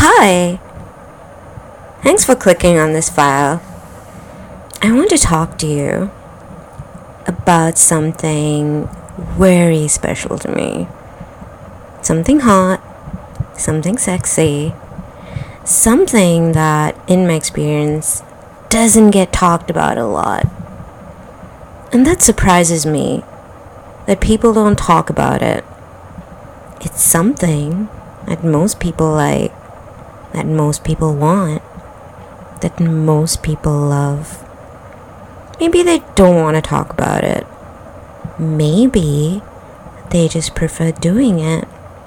Hi! Thanks for clicking on this file. I want to talk to you about something very special to me. Something hot, something sexy, something that, in my experience, doesn't get talked about a lot. And that surprises me, that people don't talk about it. It's something that most people like, that most people want, that most people love. Maybe they don't want to talk about it. Maybe they just prefer doing it.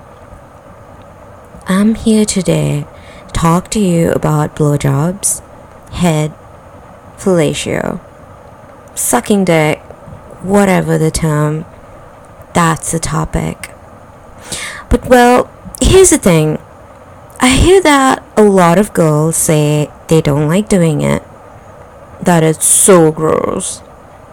I'm here today to talk to you about blowjobs, head, fellatio, sucking dick, whatever the term, that's the topic. But well, here's the thing. I hear that a lot of girls say they don't like doing it, that it's so gross,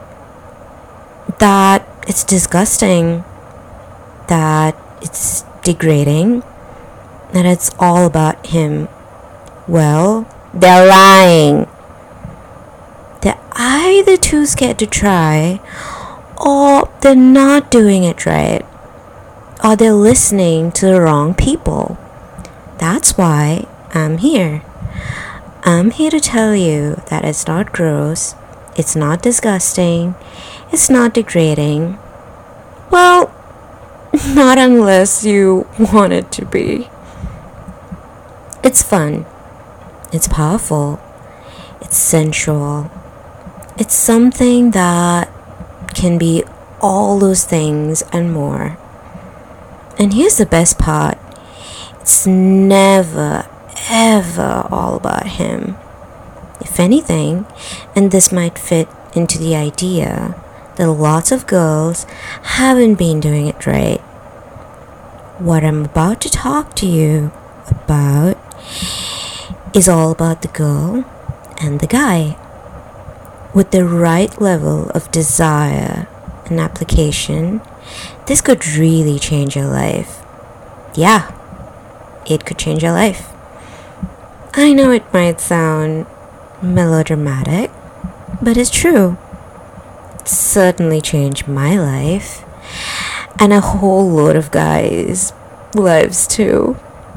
that it's disgusting, that it's degrading, that it's all about him. Well, they're lying. They're either too scared to try, or they're not doing it right, or they're listening to the wrong people. That's why I'm here. I'm here to tell you that it's not gross, it's not disgusting, it's not degrading. Well, not unless you want it to be. It's fun, it's powerful, it's sensual. It's something that can be all those things and more. And here's the best part. It's never, ever all about him. If anything, and this might fit into the idea that lots of girls haven't been doing it right. What I'm about to talk to you about is all about the girl and the guy. With the right level of desire and application, this could really change your life. Yeah, it could change your life. I know it might sound melodramatic, but it's true. It certainly changed my life, and a whole load of guys' lives too.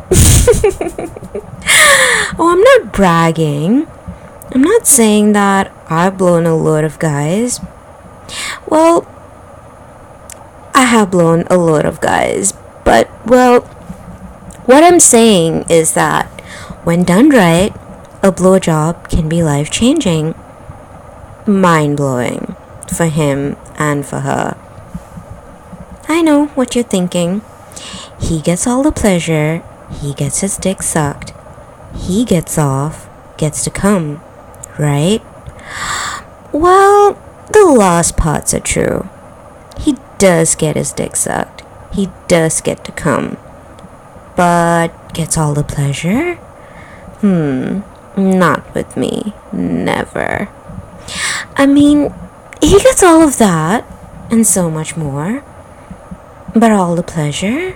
Oh, I'm not bragging. I'm not saying that I've blown a load of guys. Well, I have blown a load of guys, but well, what I'm saying is that when done right, a blowjob can be life-changing, mind-blowing for him and for her. I know what you're thinking. He gets all the pleasure, he gets his dick sucked, he gets off, gets to come, right? Well, the last parts are true. He does get his dick sucked, he does get to come, but gets all the pleasure? Not with me. Never. I mean, he gets all of that and so much more, but all the pleasure?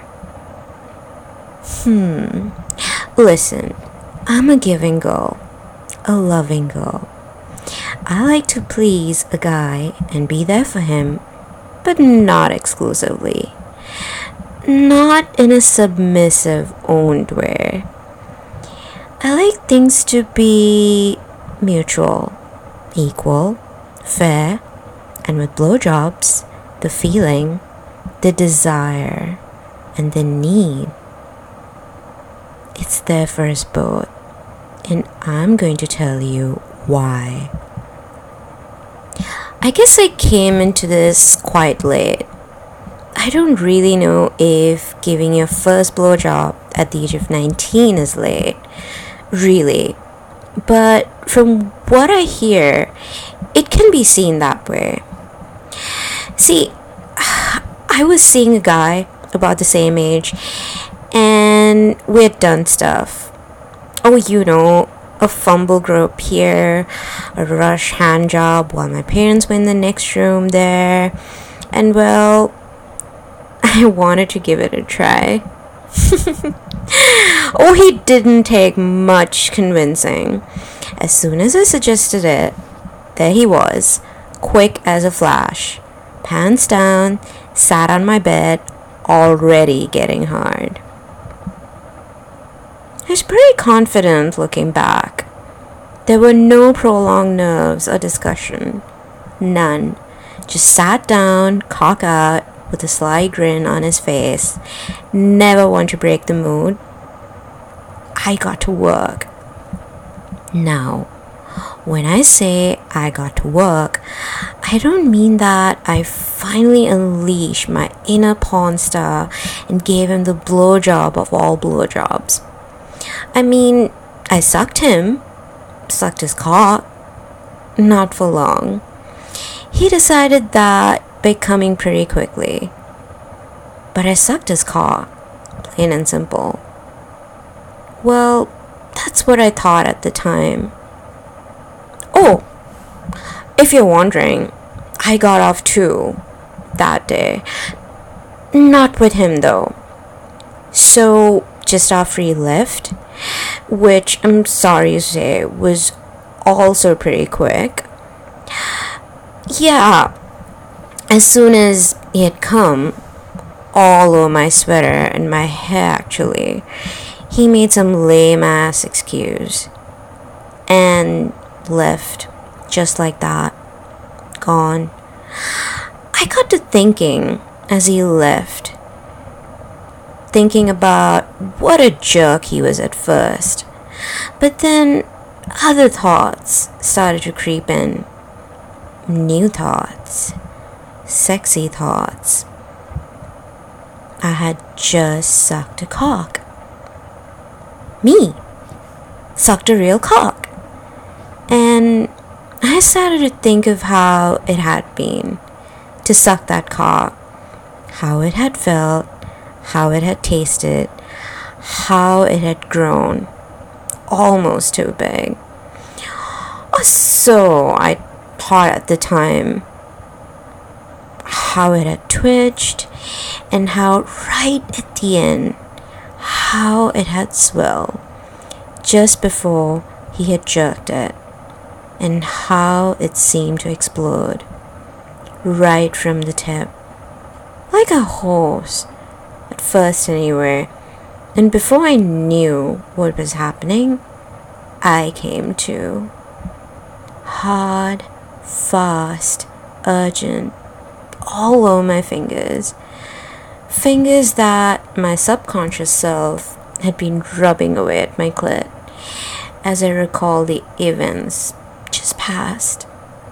Listen, I'm a giving girl, a loving girl. I like to please a guy and be there for him, but not exclusively. Not in a submissive, owned way. I like things to be mutual, equal, fair, and with blowjobs, the feeling, the desire, and the need, it's there for us both, and I'm going to tell you why. I guess I came into this quite late. I don't really know if giving your first blowjob at the age of 19 is late, really. But from what I hear, it can be seen that way. See, I was seeing a guy about the same age, and we had done stuff. Oh, you know, a fumble group here, a rush hand job while my parents were in the next room there, and well, I wanted to give it a try. Oh, he didn't take much convincing. As soon as I suggested it, there he was, quick as a flash, pants down, sat on my bed, already getting hard. I was pretty confident looking back. There were no prolonged nerves or discussion. None. Just sat down, cock out, with a sly grin on his face. Never want to break the mood. I got to work. Now, when I say I got to work, I don't mean that I finally unleashed my inner porn star and gave him the blowjob of all blowjobs. I mean, I sucked him, sucked his cock. Not for long. He decided that by coming pretty quickly. But I sucked his cock, plain and simple. Well, that's what I thought at the time. Oh, if you're wondering, I got off too that day. Not with him though. So, just after he left, which I'm sorry to say was also pretty quick. Yeah, as soon as he had come, all over my sweater and my hair actually, he made some lame ass excuse and left just like that, gone. I got to thinking as he left, thinking about what a jerk he was at first, but then other thoughts started to creep in. New thoughts, sexy thoughts. I had just sucked a cock. Me, sucked a real cock. And I started to think of how it had been to suck that cock, how it had felt, how it had tasted, how it had grown, almost too big. So I thought at the time how it had twitched and how right at the end how it had swelled just before he had jerked it, and how it seemed to explode right from the tip, like a horse at first anyway. And before I knew what was happening, I came to. Hard, fast, urgent, all over my fingers. Fingers that my subconscious self had been rubbing away at my clit as I recall the events just past.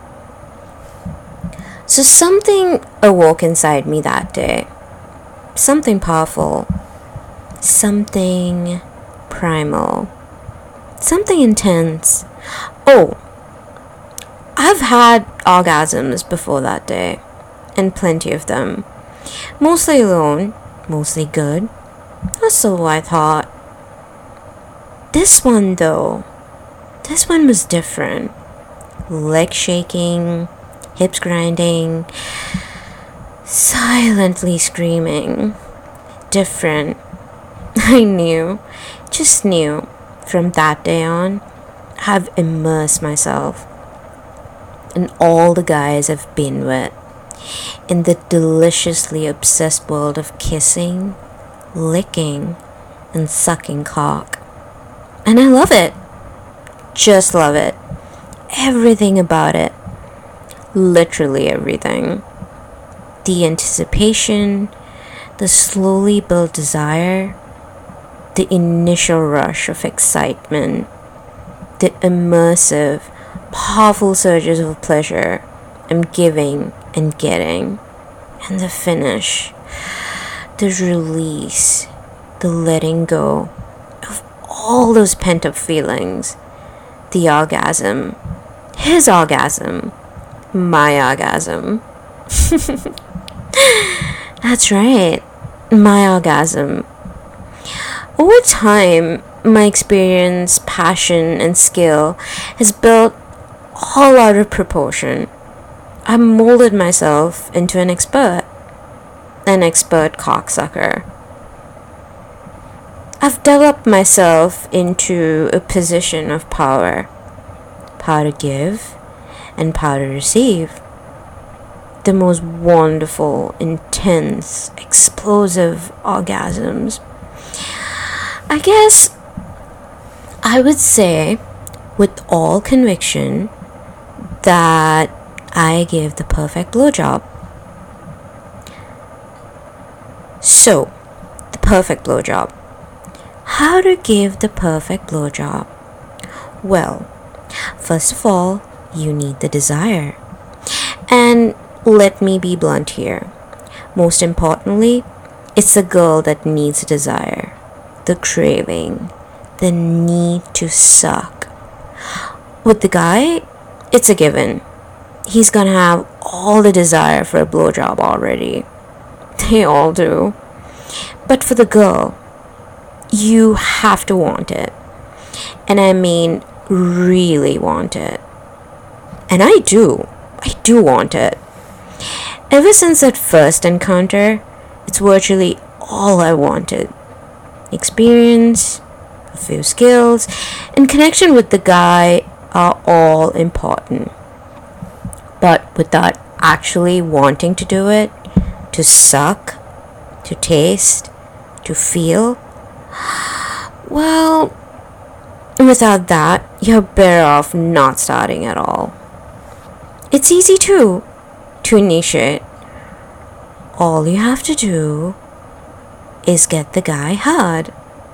So something awoke inside me that day. Something powerful. Something primal. Something intense. Oh, I've had orgasms before that day, and plenty of them. Mostly alone, mostly good. Or so I thought. This one though, this one was different. Leg shaking, hips grinding, silently screaming. Different. I knew, just knew, from that day on, I've immersed myself in all the guys I've been with, in the deliciously obsessed world of kissing, licking, and sucking cock. And I love it. Just love it. Everything about it. Literally everything. The anticipation, the slowly built desire, the initial rush of excitement, the immersive, powerful surges of pleasure I'm giving and getting, and the finish, the release, the letting go of all those pent-up feelings, the orgasm, his orgasm, my orgasm. That's right, my orgasm. Over time, my experience, passion, and skill has built all out of proportion. I molded myself into an expert cocksucker. I've developed myself into a position of power to give and power to receive. The most wonderful, intense, explosive orgasms. I guess I would say with all conviction that I give the perfect blowjob. So, the perfect blowjob. How to give the perfect blowjob? Well, first of all, you need the desire. And let me be blunt here. Most importantly, it's the girl that needs the desire, the craving, the need to suck. With the guy, it's a given. He's gonna have all the desire for a blowjob already. They all do. But for the girl, you have to want it. And I mean really want it. And I do want it. Ever since that first encounter, it's virtually all I wanted. Experience, a few skills, and connection with the guy are all important. But without actually wanting to do it, to suck, to taste, to feel, well, without that, you're better off not starting at all. It's easy to initiate. All you have to do is get the guy hard.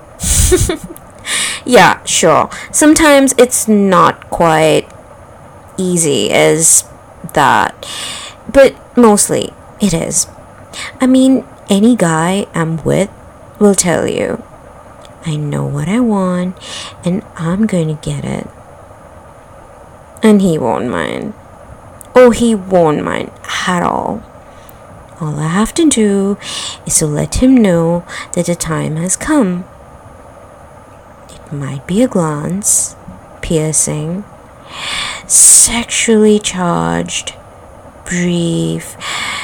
Yeah, sure. Sometimes it's not quite easy as that, but mostly it is. I mean, any guy I'm with will tell you, I know what I want and I'm going to get it. And he won't mind. Oh, he won't mind at all. All I have to do is to let him know that the time has come. It might be a glance, piercing, sexually charged, brief.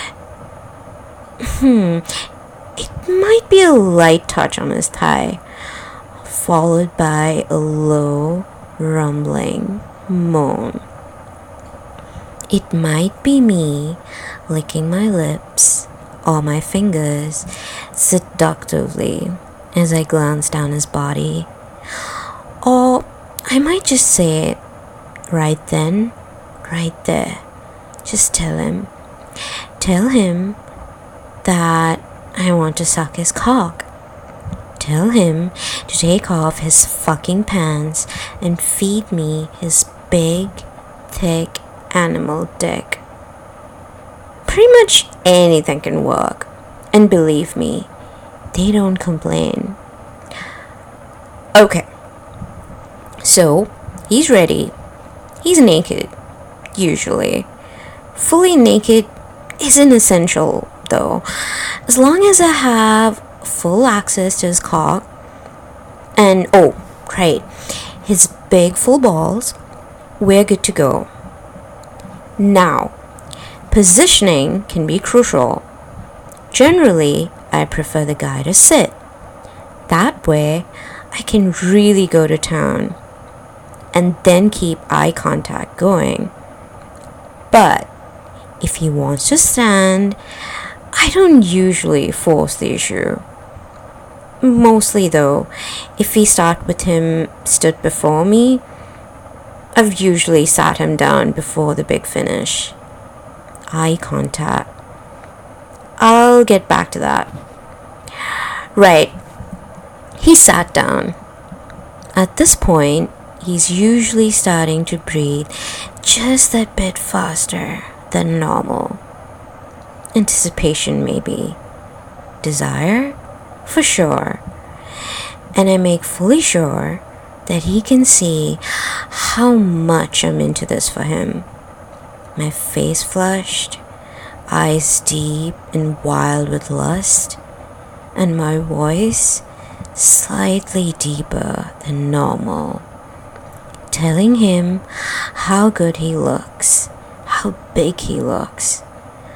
It might be a light touch on his thigh, followed by a low, rumbling moan. It might be me licking my lips or my fingers seductively as I glance down his body. Or I might just say it right then, right there. Just tell him. Tell him that I want to suck his cock. Tell him to take off his fucking pants and feed me his big, thick animal dick. Pretty much anything can work. And believe me, they don't complain. Okay. So, he's ready. He's naked. Usually. Fully naked isn't essential, though. As long as I have full access to his cock and, oh, great, his big full balls, we're good to go. Now, positioning can be crucial. Generally, I prefer the guy to sit. That way, I can really go to town and then keep eye contact going. But if he wants to stand, I don't usually force the issue. Mostly though, if we start with him stood before me, I've usually sat him down before the big finish. Eye contact. I'll get back to that. Right. He sat down. At this point, he's usually starting to breathe just that bit faster than normal. Anticipation maybe. Desire? For sure. And I make fully sure that he can see how much I'm into this for him. My face flushed, eyes deep and wild with lust, and my voice slightly deeper than normal, telling him how good he looks, how big he looks.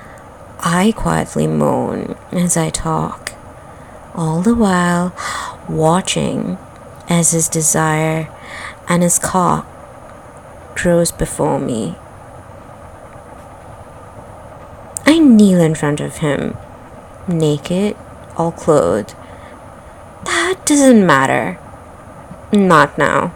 I quietly moan as I talk, all the while watching as his desire and his cock grows before me. I kneel in front of him, naked or clothed. That doesn't matter. Not now.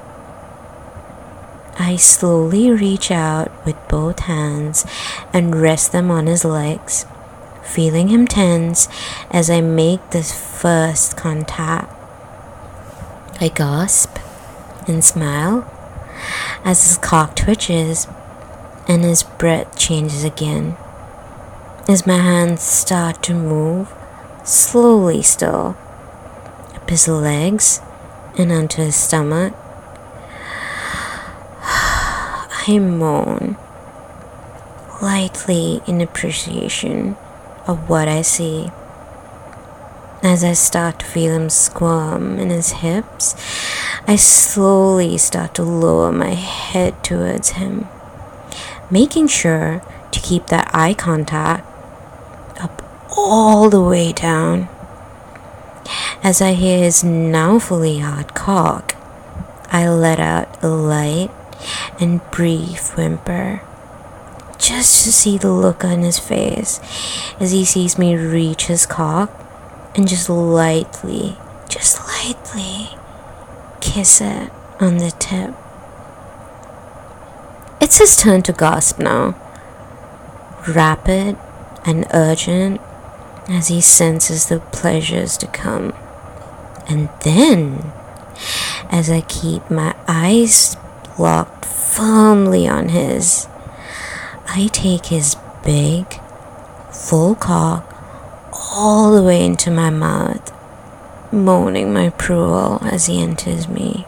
I slowly reach out with both hands and rest them on his legs, feeling him tense as I make this first contact. I gasp and smile as his cock twitches and his breath changes again. As my hands start to move, slowly still, up his legs and onto his stomach, I moan, lightly in appreciation of what I see. As I start to feel him squirm in his hips, I slowly start to lower my head towards him, making sure to keep that eye contact up all the way down. As I hear his now fully hard cock, I let out a light and brief whimper, just to see the look on his face as he sees me reach his cock and just lightly kiss it on the tip. It's his turn to gasp now, rapid and urgent as he senses the pleasures to come. And then, as I keep my eyes locked firmly on his, I take his big, full cock all the way into my mouth, moaning my approval as he enters me.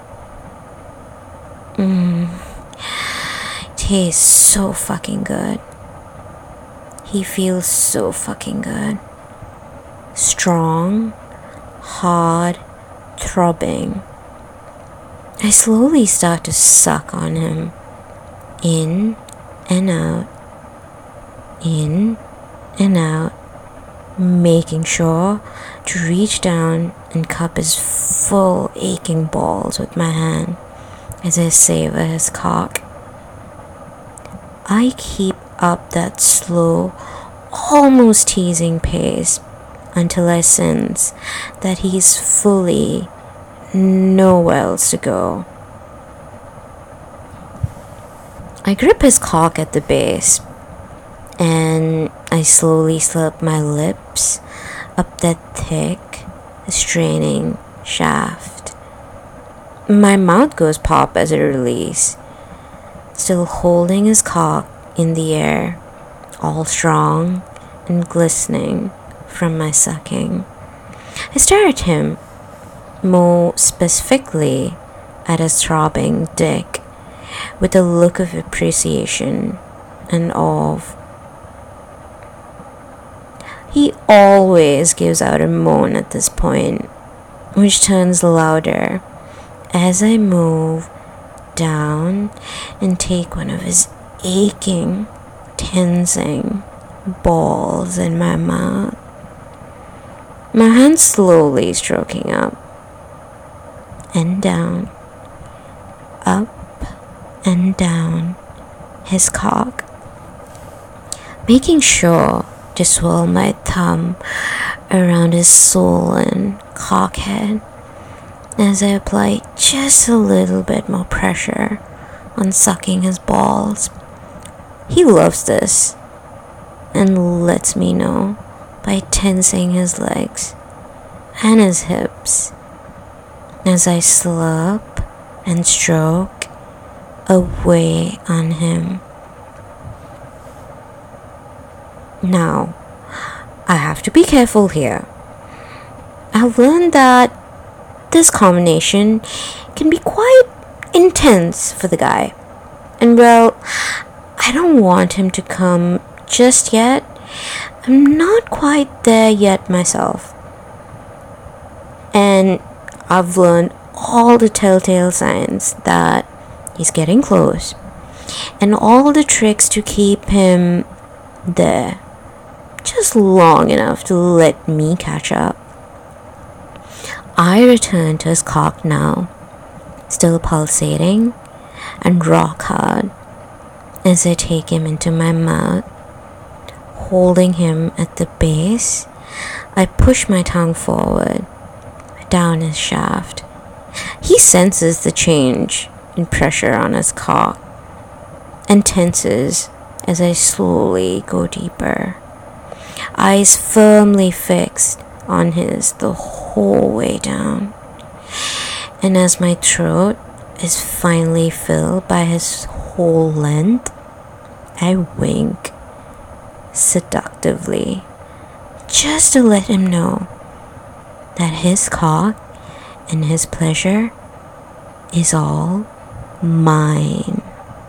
Tastes so fucking good. He feels so fucking good. Strong, hard, throbbing. I slowly start to suck on him, in and out, in and out, making sure to reach down and cup his full aching balls with my hand as I savor his cock. I keep up that slow, almost teasing pace until I sense that he's fully nowhere else to go. I grip his cock at the base and I slowly slip my lips up that thick, straining shaft. My mouth goes pop as a release, still holding his cock in the air, all strong and glistening from my sucking. I stare at him, more specifically at his throbbing dick, with a look of appreciation and awe. He always gives out a moan at this point, which turns louder as I move down and take one of his aching, tensing balls in my mouth. My hand slowly stroking up and down, up and down his cock, making sure to swirl my thumb around his swollen cock head as I apply just a little bit more pressure on sucking his balls. He loves this and lets me know by tensing his legs and his hips as I slurp and stroke away on him. Now, I have to be careful here. I've learned that this combination can be quite intense for the guy. And well, I don't want him to come just yet. I'm not quite there yet myself. And I've learned all the telltale signs that he's getting close, and all the tricks to keep him there just long enough to let me catch up. I return to his cock now, still pulsating and rock hard, as I take him into my mouth. Holding him at the base, I push my tongue forward, down his shaft. He senses the change in pressure on his cock and tenses as I slowly go deeper, eyes firmly fixed on his the whole way down. And as my throat is finally filled by his whole length, I wink seductively, just to let him know that his cock and his pleasure is all mine.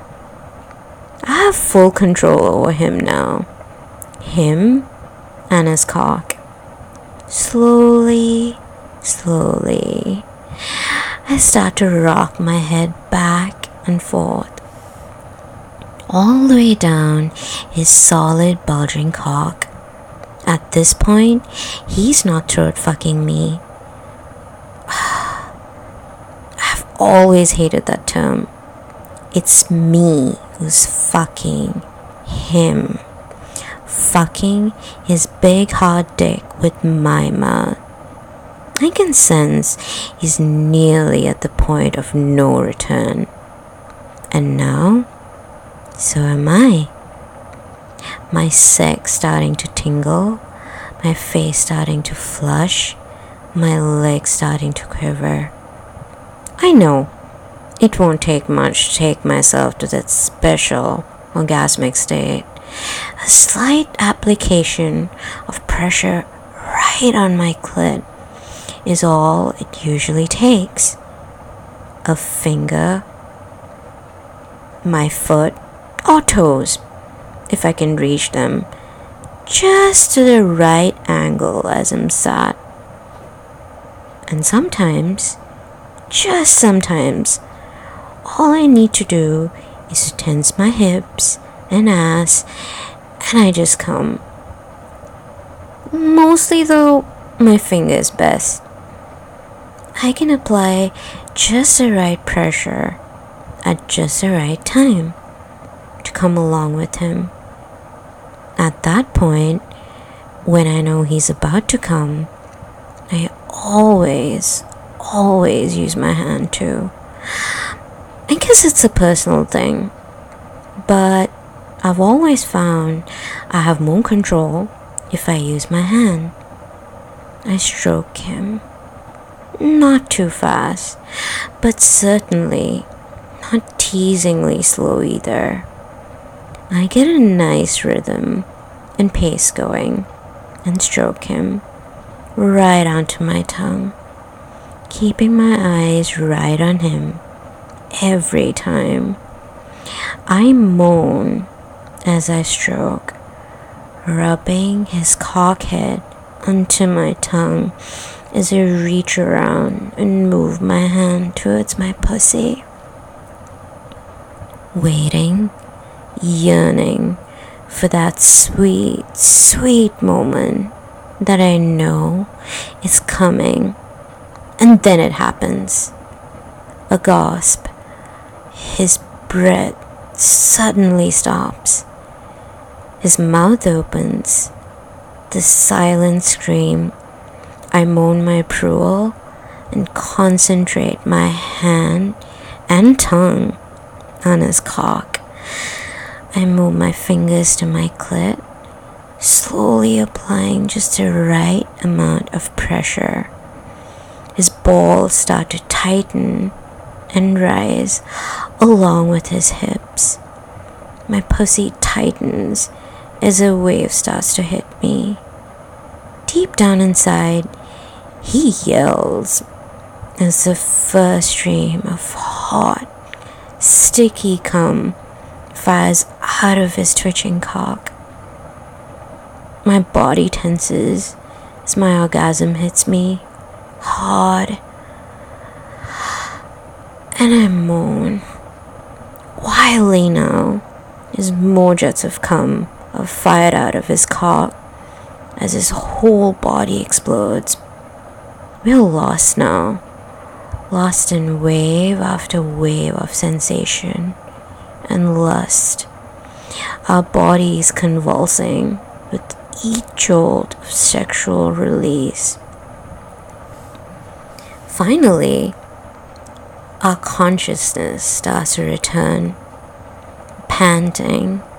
I have full control over him now, him and his cock. Slowly, I start to rock my head back and forth, all the way down his solid bulging cock. At this point, he's not throat fucking me. I've always hated that term. It's me who's fucking him. Fucking his big hard dick with my mouth. I can sense he's nearly at the point of no return. And now, so am I. My sex starting to tingle, my face starting to flush, my legs starting to quiver. I know it won't take much to take myself to that special orgasmic state. A slight application of pressure right on my clit is all it usually takes. A finger, my foot, or toes, if I can reach them, just to the right angle as I'm sat. And sometimes, just sometimes, all I need to do is to tense my hips and ass, and I just come. Mostly though, my finger is best. I can apply just the right pressure at just the right time to come along with him. At that point, when I know he's about to come, I always use my hand too. I guess it's a personal thing, but I've always found I have more control if I use my hand. I stroke him, not too fast, but certainly not teasingly slow either. I get a nice rhythm and pace going and stroke him right onto my tongue, keeping my eyes right on him every time. I moan as I stroke, rubbing his cock head onto my tongue as I reach around and move my hand towards my pussy. Waiting, yearning for that sweet moment that I know is coming. And then it happens. A gasp. His breath suddenly stops. His mouth opens. The silent scream. I moan my approval and concentrate my hand and tongue on his cock. I move my fingers to my clit, slowly applying just the right amount of pressure. His balls start to tighten and rise along with his hips. My pussy tightens as a wave starts to hit me. Deep down inside, he yells as the first stream of hot, sticky cum fires out of his twitching cock. My body tenses as my orgasm hits me hard, and I moan wildly now as more jets of cum are fired out of his cock as his whole body explodes. We're lost now, lost in wave after wave of sensation and lust. Our bodies convulsing with each jolt of sexual release. Finally, our consciousness starts to return, panting,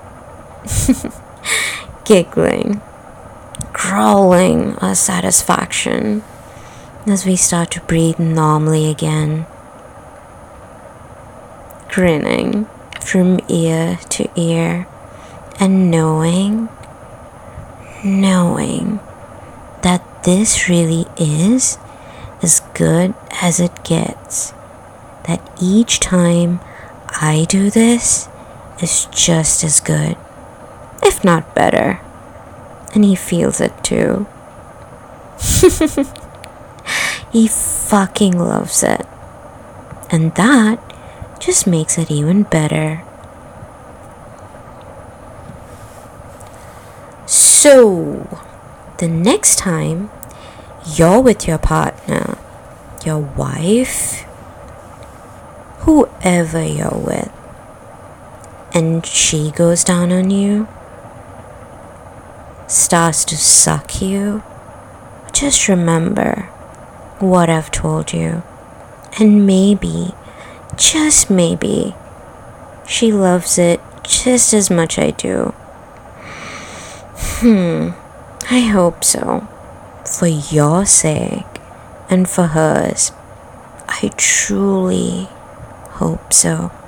giggling, growling our satisfaction as we start to breathe normally again, grinning from ear to ear, and knowing that this really is as good as it gets. That each time I do this is just as good, if not better. And he feels it too. He fucking loves it. And that just makes it even better. So, the next time you're with your partner, your wife, whoever you're with, and she goes down on you, starts to suck you, just remember what I've told you. And maybe, just maybe, she loves it just as much as I do. I hope so. For your sake and for hers. I truly hope so.